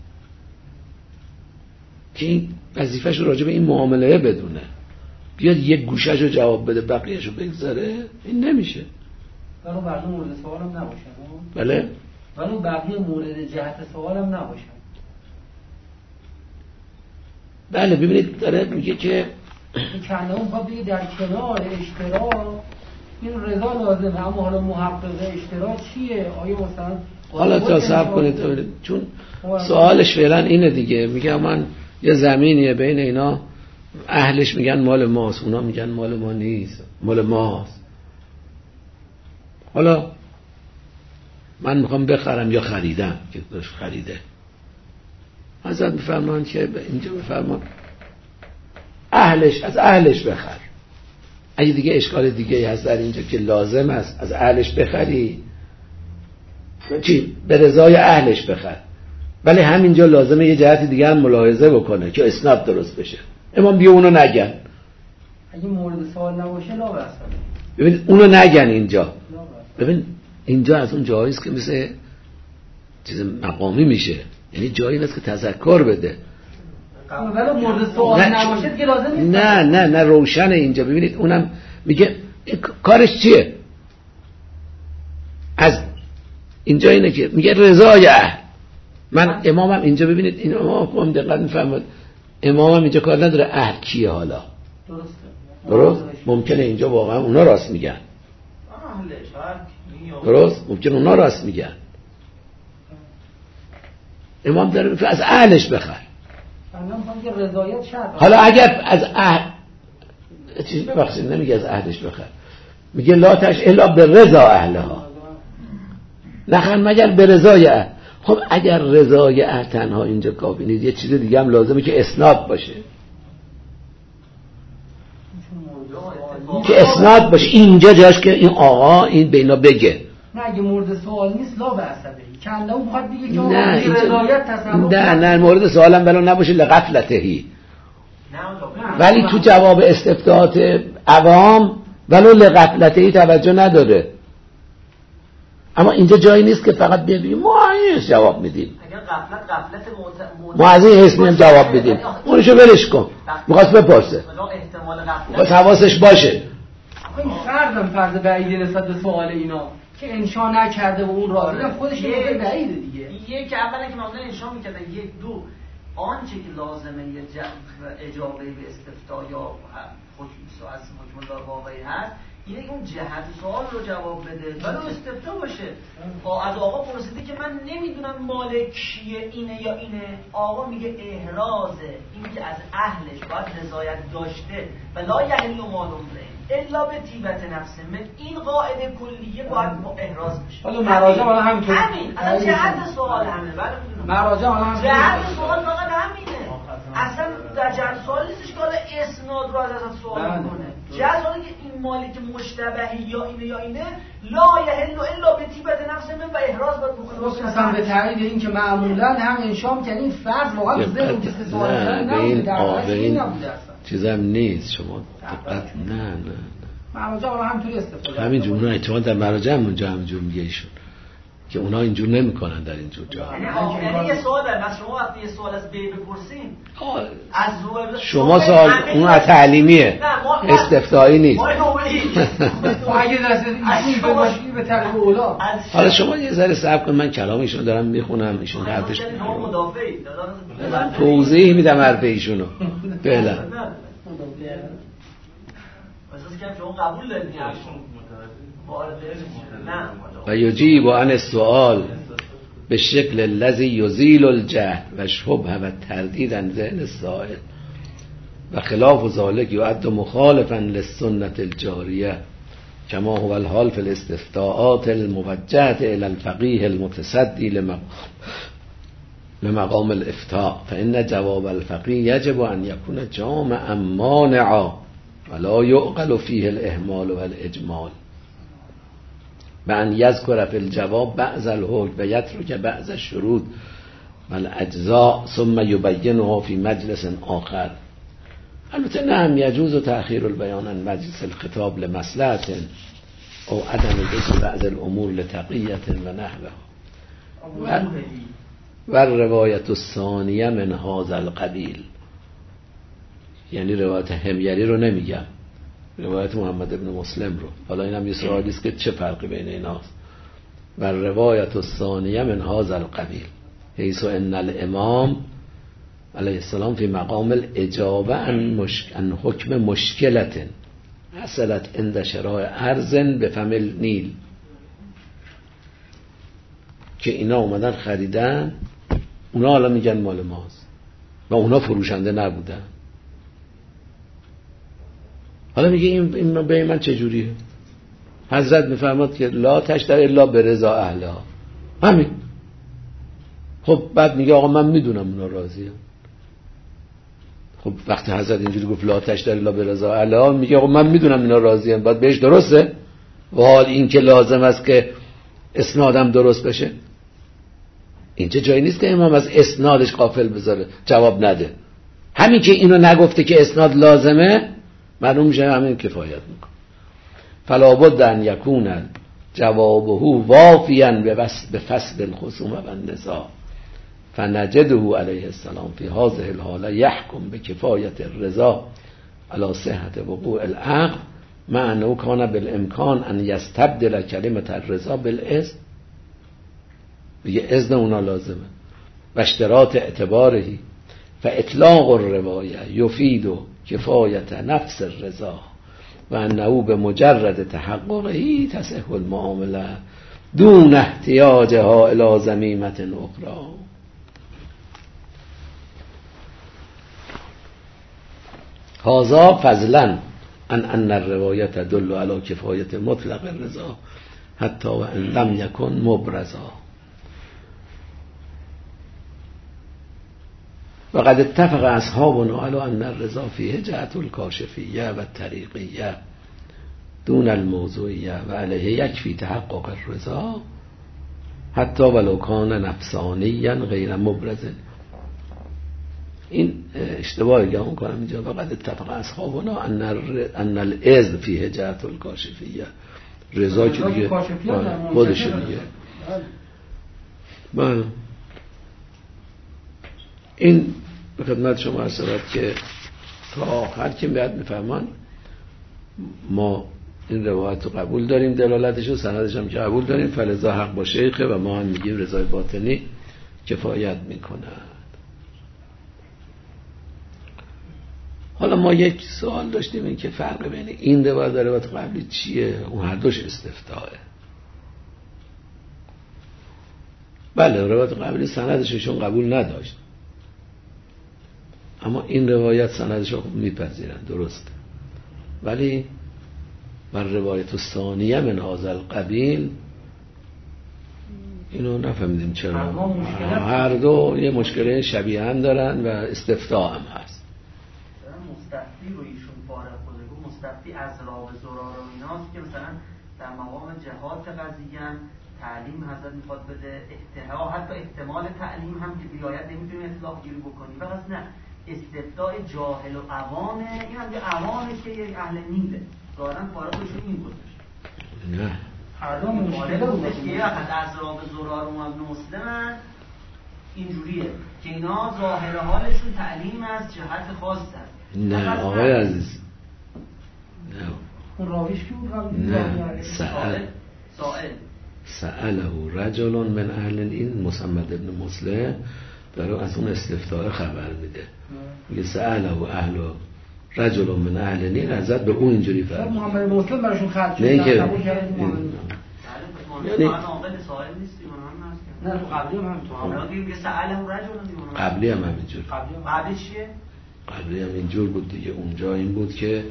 که این وظیفه‌ش رو راجع به این معامله بدونه، بیاد یک گوشه‌شو جواب بده بقیه‌شو بگذاره، این نمیشه. ولو بقیه مورد سوالم نباشه. بله، ولو بقیه مورد جهت سوالم نباشه. بله ببینید داره میگه که این کنده اون خواهد بگه در کنار اشتراک این رضا لازمه، اما حالا محققه اشتراک چیه؟ آیا مثلا حالا تا صبر کنید ببینید، چون سوالش فعلا اینه دیگه، میگه من یه زمینیه بین اینا، اهلش میگن مال ماست، اونا میگن مال ما نیست، مال ماست. حالا من میخوام بخرم یا خریدم که داشت خریده، حضرت میفرمان که اینجا میفرمان اهلش، از اهلش بخر. اگه دیگه اشکال دیگه هست در اینجا که لازم است از اهلش بخری، چی؟ به رضای اهلش بخر. ولی همینجا لازمه یه جهت دیگه هم ملاحظه بکنه که اسناد درست بشه. امام بیا اونو نگن. اگه مورد سوال نباشه لا بأس. ببین اونو نگن اینجا. ببین اینجا از اون جایی است که مثل چیز مقامی میشه، یعنی جایی نیست که تذکر بده. ولی مورد سوال نباشه دیگه لازم نیست. نه روشن اینجا. ببینید اونم میگه کارش چیه؟ از اینجا اینه که میگه رضای اهل. من امامم اینجا ببینید، این امام دقت میفهمید، امامم اینجا کار نداره اهل کیه. حالا درست ممکنه اینجا واقعا اونا راست میگن، درست ممکنه اونا راست میگن. امام داره میگه از اهلش بخر. حالا اگر از اهل چیز ببخشید نمیگه از اهلش بخر، میگه لا تش الا به رضا اهلها، نخر مگر به رضای اهل. خب اگر رضای اهل تنها اینجا کافی نیست، یه چیز دیگه هم لازمه که اسناد باشه، که اسناد باشه. اینجا جاش که این آقا این بینا بگه. نه اگه مورد سوال نیست لا بأس به. کنده اون بخواد بگه که آقا رضایت تصرف نه مورد سوالم ولو نباشه لغفلتهی، ولی تو جواب استفتاءات عوام ولو لغفلتهی توجه نداره. اما اینجا جایی نیست که فقط بگیم ما این جواب میدیم، اگر غفلت ما از این حس میدیم جواب بدیم، اونشو ولش کن. میخواست بپرسه، میخواست حواسش باشه. این فرض بعیدی نسبت به سوال اینا که انشا نکرده و اون راضی نه، خودش یه بعیده دیگه. یک اولا که معمولا انشا میکردن، یک دو آنچه که لازمه یه اجابه به استفتاء یا از مجمل واقعی هست، اینه که اون جهت سوال رو جواب بده ولو استفتاء باشه. از آقا پرسیده که من نمیدونم مال کیه، اینه یا اینه، آقا میگه احرازه، این که از اهلش باید رضایت داشته و لا یحل مال امرئ الا به طیبت نفس، من این قاعده کلیه باید با احراز بشه. حالا مراجع حالا همین اصلا جهت سوال همه، بله مراجع حالا همین جهت سوال فقط همینه، اصلا در جهت سوال نیستش که حالا اسناد رو از سوال کنه. جهت سوالی که این مالی که مشتبهی یا اینه یا اینه لا یحل الا به طیبت نفس من و احراز باید بکنه. مثلا به تایید این که معمولا هم انشام که این فرض واقعا ذهن که سوال نبوده، در این چیزم نیست. شما دقت نه مراجع حالا همینطوری استفاده همینجور نه اتفاقا در مراجع همونجا همینجور میگه ایشون که اونا اینجور نمیکنن در اینجور جا. یعنی یه سوال دارم، شما وقتی یه سوال از بی بپرسین از شما سوال اون از تعلیمیه، استفتایی نیست. اگه دست ایشون باشی به طرف اولا. حالا شما یه ذره صبر کن، من کلام ایشون دارم میخونم، ایشون حرفش من توضیح میدم حرف ایشونو. فعلا و یجیب عن السؤال به شکل الذی یزیل الجهل و شبهه و تردید عن ذهن السائل و خلاف ذلک یعد مخالفا للسنة الجاریه کما هو الحال فی الاستفتاءات الموجهة الى الفقیه المتصدی لمقام الافتاء فإن جواب الفقیه یجب ان یکون جامعا مانعا ولا يعقل فيه الاهمال والاجمال بأن يذكر في الجواب بعض الحكم و يترك بعض الشروط والاجزاء ثم يبينه في مجلس آخر. البته نعم يجوز تأخير البيان عن مجلس الخطاب لمصلحة او عدم ذكر بعض الامور لتقیة و نحوها و الروایت الثانیه من هذا القبیل. یعنی روایت حمیری رو نمیگم، روایت محمد ابن مسلم رو. حالا اینم یه سوالی است که چه فرقی بین ایناست. و روایت الثانیه من هذا القبیل حیث ان الامام علیه السلام فی مقام الاجابه عن حکم مشکلت حصلت عند شراء ارض بفم النیل، که اینا اومدن خریدن، اونا حالا میگن مال ماست و اونا فروشنده نبودن. حالا میگه این به من چجوریه؟ حضرت میفرماد که لا تشتری الا برضا اهلها، همین. خب بعد میگه آقا من میدونم اونا راضیه. خب وقتی حضرت اینجوری گفت لا تشتری الا برضا اهلها، میگه آقا من میدونم اینا راضیه، بعد بهش درسته؟ و حال این که لازم است که اسنادم درست بشه. اینجا جایی نیست که امام از اسنادش غافل بذاره، جواب نده. همین که اینو نگفته که اسناد لازمه، معلوم میشه همین کفایت میکنه. فلا بد ان یکون جوابه وافیا به فصل الخصوم و النزاع فنجده علیه السلام فی هذه الحاله یحکم به کفایت الرضا علی صحت وقوع العقد مع انه کان بالامکان ان یستبدل کلمه الرضا بالاذن. دیگه اذن اونا لازمه و اشتراط اعتبارهی فاطلاق الروایه یفید کفایت نفس الرضا و انه به مجرد تحققه تصح المعامله دون احتیاجها الی ضمیمه اخرى. هذا فضلا ان الروایه تدل علی کفایت مطلق الرضا حتی و ان لم یکن مبرزا. وقد اتفق اصحابنا على ان الرضا فيه جهة الكاشفية والطريقية دون الموضوعية و علیه یکفی تحقق الرضا حتی ولو کان نفسانیا غیر مبرز. این اشتباهی گمان کنم اینجا. وقد اتفق اصحابنا ان الاذن فيه جهة الكاشفية، رضا که دیگه خودش دیگه. بله این به خدمت شما عرض شود که تا آخر که باید میفهمان ما این روایت رو قبول داریم، دلالتش و سندش هم که قبول داریم، فلذا حق با شیخه و ما هم میگیم رضای باطنی کفایت میکنه. حالا ما یک سوال داشتیم، این که فرق بین این روایت و روایت قبلی چیه؟ اون هر دوش استفتاءه. بله روایت قبلی سندشون قبول نداشت، اما این روایت سندش رو میپذیرن، درسته. ولی بر روایت ثانیه من هذا القبیل اینو نفهمیدیم چرا. هر دو یه مشکل شبیه هم دارن و استفتاء هم هست. مستفتی رو ایشون فارغ خود گفت مستفتی از راه و زرار و ایناست که مثلا در مقام جهات قضیه تعلیم حضرت میخواد بده، حتی احتمال تعلیم هم که بیاید نمیتونیم اطلاق گیری بکنیم. بس نه، استفتاء جاهل و عوامه. این هم یه عوامه که یه اهل نیله دارن فارغ بشون این گذاشت. نه هر دو مشکل بودش که یه وقت اسراب زرار و ابن مسلم اینجوریه که اینا ظاهر حالشون تعلیم از جهت خاص هست. نه آقای عزیز، نه اون راویش کی بود؟ نه سأله رجل من اهل این محمد ابن مسلم داره از اون استفتاء خبر میده، میگه سأله اهل رجل من اهل این حضرت به اون اینجوری فرمود. محمد مسلم براشون خط شد. نه که یعنی نه تو قبلی هم قبلی هم همینجور. قبلی چیه؟ قبلی هم اینجور بود دیگه. اونجا این بود که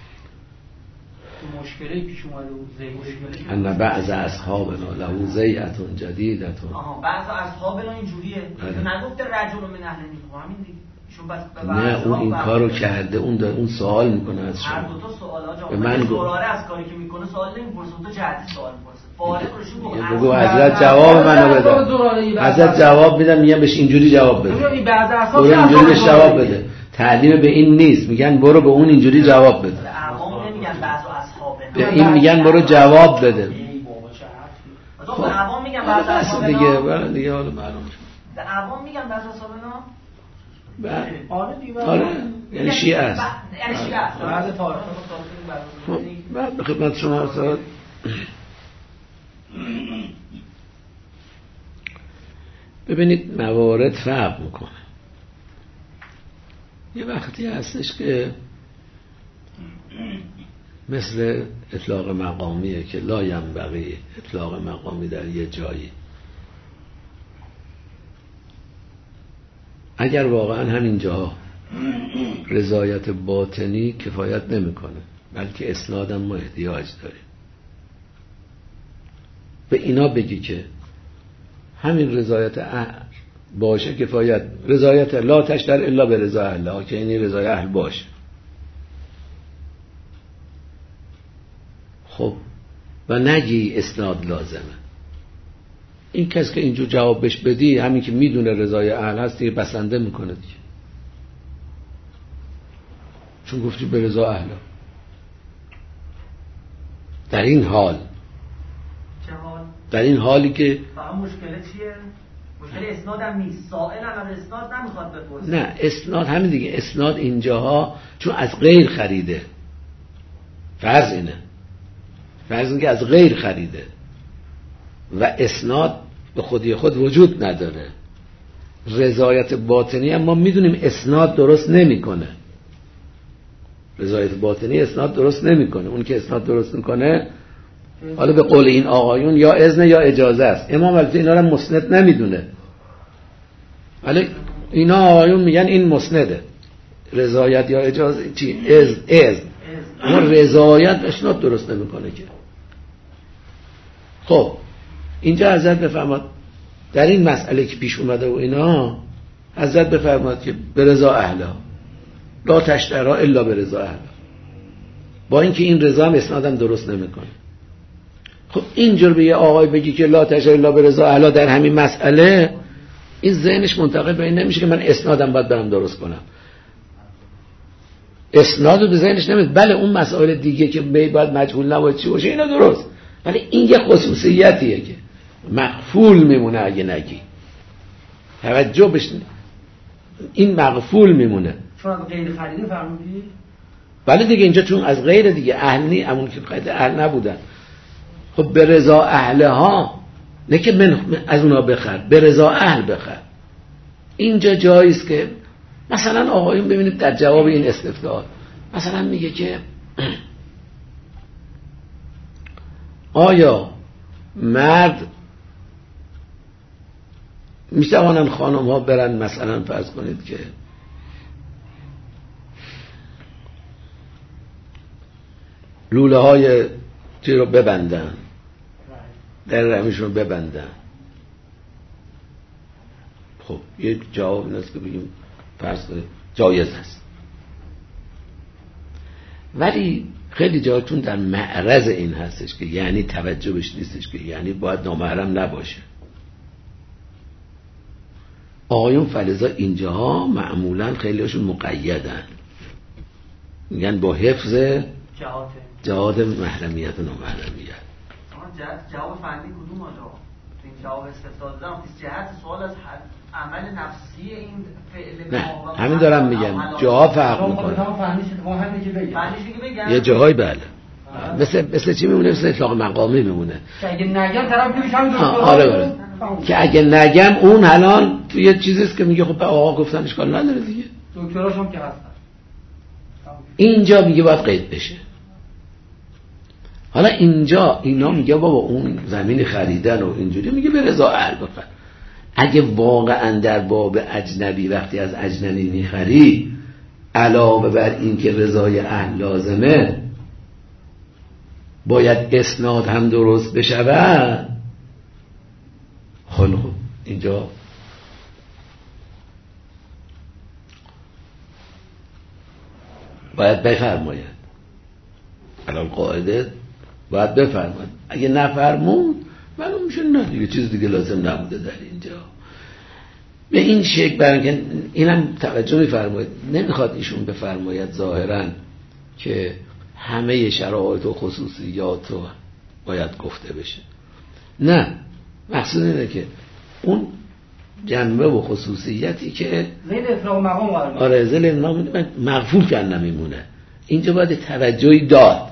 مشکلی پیش اومده بود، زیغ ان بعض اصحابنا له زیعة جدیدة. بعض اصحابنا اینجوریه. نگفته رجل من اهل نیکو، همین دیگه. نه اون این کارو کرده، اون سوال میکنه از شما. هر دو تا سوال به من گفت از کاری که میکنه سوال نمیپرسه، تو جهتی سوال میپرسه. فارغ روشون بگو حضرت جواب منو بده. حضرت جواب میدم، میگم بهش اینجوری جواب بده. برو اینجوری بهش جواب بده. تعلیم به این نیست، میگن برو به اون اینجوری جواب بده. عوام نمیگن بعضی اصحاب، به این میگن برو جواب بده. خب عوام میگن بعضی اصحاب دیگه حالا معلومه. عوام میگن بعضی اصحابنا. آره دیگه. آره یعنی شیعه است. یعنی شیعه است. بعد تاریخ بعد به خدمت شما استاد ببینید موارد فرق میکنه. یه وقتی هستش که مثل اطلاق مقامیه که لا ینبغی اطلاق مقامی در یه جایی. اگر واقعا همین جاها رضایت باطنی کفایت نمیکنه، بلکه اسناد هم ما احتیاج داریم، به اینا بگی که همین رضایت باشه کفایت، رضایت لا تشتر الا به رضا الله، که اینی رضای اهل باشه. خب و نگی اسناد لازمه. این کس که اینجور جواب بهش بدی، همین که میدونه رضای اهل هست دیگه بسنده میکنه دیگه، چون گفتی به رضا اهل. در این حال چه حال؟ در این حالی که فهم مشکل چیه؟ مشکل اسناد هم نیست، سائل هم از اسناد نمیخواد بپرسه. نه اسناد همین دیگه. اسناد اینجاها چون از غیر خریده، فرض اینه که از غیر خریده و اسناد به خودی خود وجود نداره. رضایت باطنی هم ما میدونیم اسناد درست نمیکنه. رضایت باطنی اسناد درست نمیکنه. اون که اسناد درست میکنه حالا به قول این آقایون یا اذن یا اجازه است. امام البته اینا رو مسند نمیدونه، ولی اینا آقایون میگن این مسنده. رضایت یا اجازه چی؟ اذن. اما رضایت اسناد درست نمیکنه که. خب اینجا حضرت بفرماد در این مسئله که پیش اومده و اینا، حضرت بفرماد که به رضا اهل لا تشترا الا به رضا اهل، با اینکه این رضا هم اسنادم درست نمیکنه. خب اینجور به یه آقای بگی که لا تشترا الا به رضا اهل در همین مسئله، این ذهنش منتقل به این نمیشه که من اسنادم باید برم درست کنم. اسنادو به ذهنش نمیاد. بله اون مسائل دیگه که باید مجهول نباید چی باشه اینا درست، ولی این یه خصوصیتیه که مغفول میمونه. اگه نگی توجه بشن، این مغفول میمونه. چون از غیر خریده فرمودی؟ بله دیگه اینجا چون از غیر دیگه اهلی، همون که قید اهل نبودن. خب به رضا اهلها، نه که من از اونا بخر، به رضا اهل بخر. اینجا جاییست که مثلا آقایون ببینید در جواب این استفتاء مثلا میگه که آیا مرد میتوانن خانم ها برن مثلا فرض کنید که لوله های چی رو ببندن، در رحمشون رو ببندن. خب یک جواب این است که بگیم فرض کنید جایز است، ولی خیلی جاهاتون در معرض این هستش که یعنی توجه بهش نیستش که یعنی باید نامحرم نباشه. آقایون فلزا اینجاها معمولا خیلی هاشون مقیدن، میگن با حفظ جهات محرمیت و نامحرمیت. جواب فنی کدوم آجا؟ تو این جواب استفاده دادم جهت سوال از عمل نفسی این فعل نه همین دارم میگم جاها فرق میکنه. یه جاهای بله مثل چی میمونه؟ مثل اطلاق مقامی میمونه که اگه نگم طرف میشه همین دکتر. آره که اگه نگم اون الان تو یه چیزیست که میگه خب آقا گفتن اشکال نداره دیگه، دکتراشم که هستن. اینجا میگه باید قید بشه. حالا اینجا اینا میگه بابا اون زمین خریدن و اینجوری، میگه به رضا اهل بخر. اگه واقعا در باب اجنبی وقتی از اجنبی میخری علاوه بر این که رضای اهل لازمه باید اسناد هم درست بشود، خب اینجا باید بفرماید. الان قاعده باید بفرماید، اگه نفرمون معلوم میشه نه دیگه چیز دیگه لازم نبوده در اینجا. به این شکل برای که اینم توجه میفرمایید، نمیخواد ایشون بفرماید ظاهرا که همه شرایط و خصوصیات رو باید گفته بشه، نه، مقصود اینه که اون جنبه و خصوصیتی که زیل اطلاق مقام قرار میشه. آره زیل مقام مغفول کن نمیمونه. اینجا باید توجهی داد،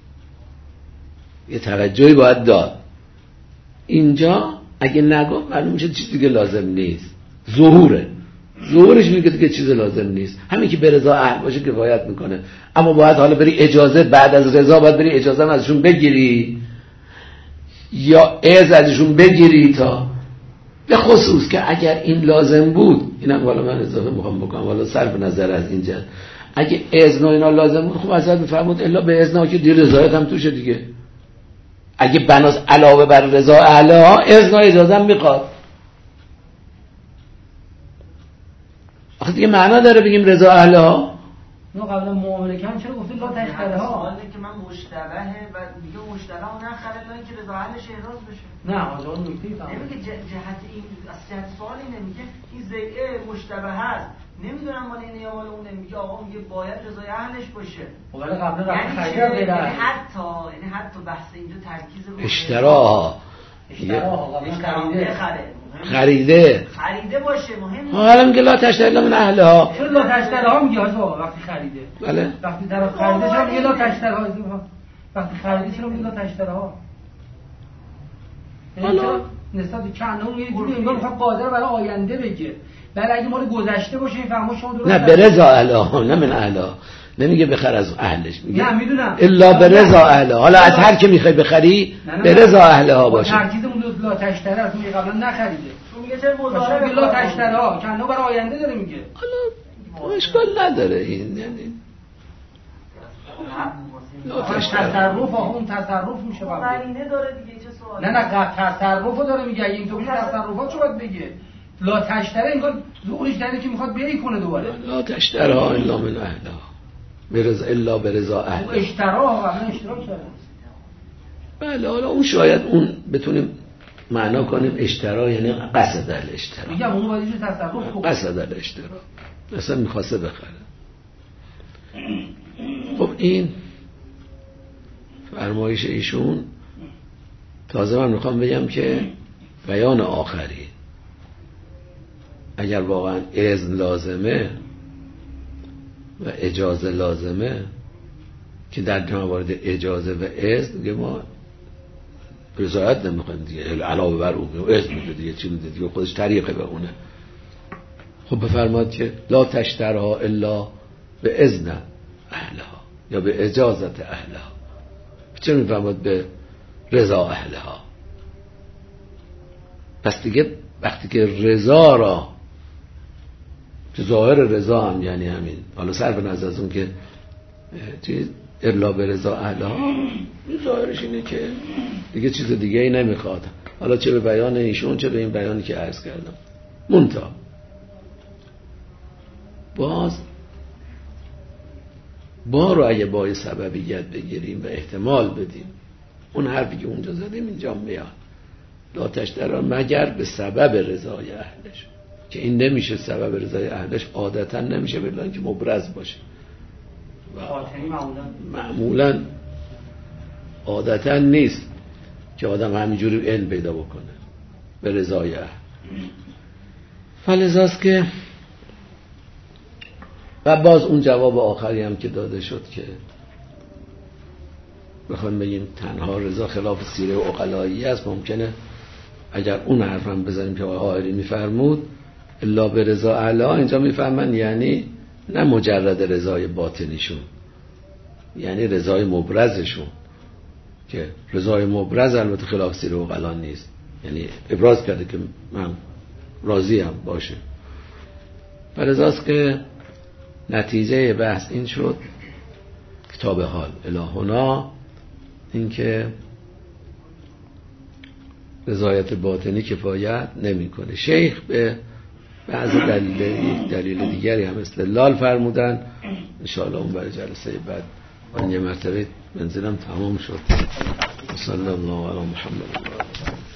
یه توجهی باید داد. اینجا اگه نگفت معلوم میشه چیز دیگه لازم نیست، ظهورش میگه که چیز لازم نیست. همین که به رضا اهل باشه کفایت میکنه. اما باید حالا بری اجازه، بعد از رضا باید بری اجازه ازشون بگیری یا ازشون بگیری، تا به خصوص که اگر این لازم بود، اینم والا من اضافه میخوام بکنم والا صرف نظر از اینجا، اگه اذن و اینا لازم بود خب حضرت میفرمود الا به اذن که دیر رضایت هم توشه دیگه. اگه بناس علاوه بر رضا اهل ها اذن و اجازه هم میخواد، آخه دیگه معنا داره بگیم رضا اهل ها؟ نه قبلا معامله کردن چرا گفتید لا تشتره ها؟ سواله که من مشتبهه و میگه مشتبه اون نخره تا اینکه رضا اهلش احراز بشه. نه حالا اون نکته فهمید. نمیگه جهت این از جهت سوال نمیگه این زیعه مشتبه هست، نمیدونم مال اینه یا مال اونه، میگه آقا میگه باید رضای اهلش باشه. ولی قبلا یعنی خرید حتی بحث اینجا ترکیز رو اشتراها خریده باشه مهم. حالا میگه لا تشتری الا من اهلها. چرا لا تشتری ها میگه آقا وقتی خریده؟ بله وقتی طرف خریده چرا میگه لا تشتری ها؟ وقتی خریده چرا میگه لا تشتری ها؟ حالا نسبت به کنون یه جوری انگار میخواد قادر برای آینده بگه، ولی اگه مال گذشته باشه فهمو شما درست نه به رضا اهلها، نه من اهلها، نمیگه بخر از اهلش، میگه نه میدونم الا به رضا اهلها. حالا از هر که میخوای بخری به رضا اهلها باشه. ترکیزمون لا تشتری است، میگه قبلا نخریده، میگه چرا مضارع لا تشتری ها کنو برای آینده داره میگه. حالا اشکال نداره این، یعنی تصرف اون تصرف میشه قرینه داره دیگه، چه سوالی؟ نه تصرفو داره میگه، اگه اینطوری تصرفات چه باید بگه؟ لا تشتری انگار ظهورش داره که میخواد بیعی کنه دوباره. لا تشتری ها الا من اهلها برضا الا برضا اهلها. اشترا قبلا اشتراک کرده. بله حالا اون شاید اون بتونیم معنا کنیم اشترا یعنی قصد الاشترا. میگم اون باید یه تصرف کنه. قصد الاشترا مثلا میخواسته بخره. خب این فرمایش ایشون. تازه من میخوام بگم که بیان آخری اگر واقعا اذن لازمه و اجازه لازمه، که در موارد اجازه و اذن دیگه ما رضایت نمیخوایم دیگه، علاوه بر اون اذن میده دیگه، چی میده دیگه، خودش طریقه به اونه. خب بفرماد که لا تشترها الا به اذن اهلها یا به اجازت اهلها. چه میفرماد به رضا اهلها؟ پس دیگه وقتی که رضا را، که ظاهر رضا هم یعنی همین، حالا صرف نظر از اون که چیز الا به رضا اهلها، ظاهرش اینه که دیگه چیز دیگه ای نمیخواد، حالا چه به بیان ایشون چه به این بیانی که عرض کردم. منتها با رو اگه با سببیت بگیریم و احتمال بدیم، اون حرفی که اونجا زدیم اینجا میاد، لا تشتری مگر به سبب رضای اهلش، که این نمیشه سبب رضای اهلش، عادتا نمیشه بلا اینکه مبرز باشه و معمولا عادتا نیست. که آدم همینجوری علم پیدا بکنه به رضای اهل. فلذاست که و باز اون جواب آخری هم که داده شد که بخوایم بگیم تنها رضا خلاف سیره و عقلایی است، ممکنه اگر اون حرف هم بزنیم که آقای حائری میفرمود الا به رضا اعلی، اینجا میفهمن یعنی نه مجرد رضای باطنیشون، یعنی رضای مبرزشون، که رضای مبرز البته خلاف سیره و عقلا نیست، یعنی ابراز کرده که من راضی هم باشه. فلذاست که نتیجه بحث این شد کتاب حال الهنا، این که رضایت باطنی کفایت نمیکنه. شیخ به بعض دلیل دیگری هم استدلال فرمودن، انشاءالله اون برای جلسه بعد. من یه مرتبه منزلم تمام شد. صلی الله علی محمد.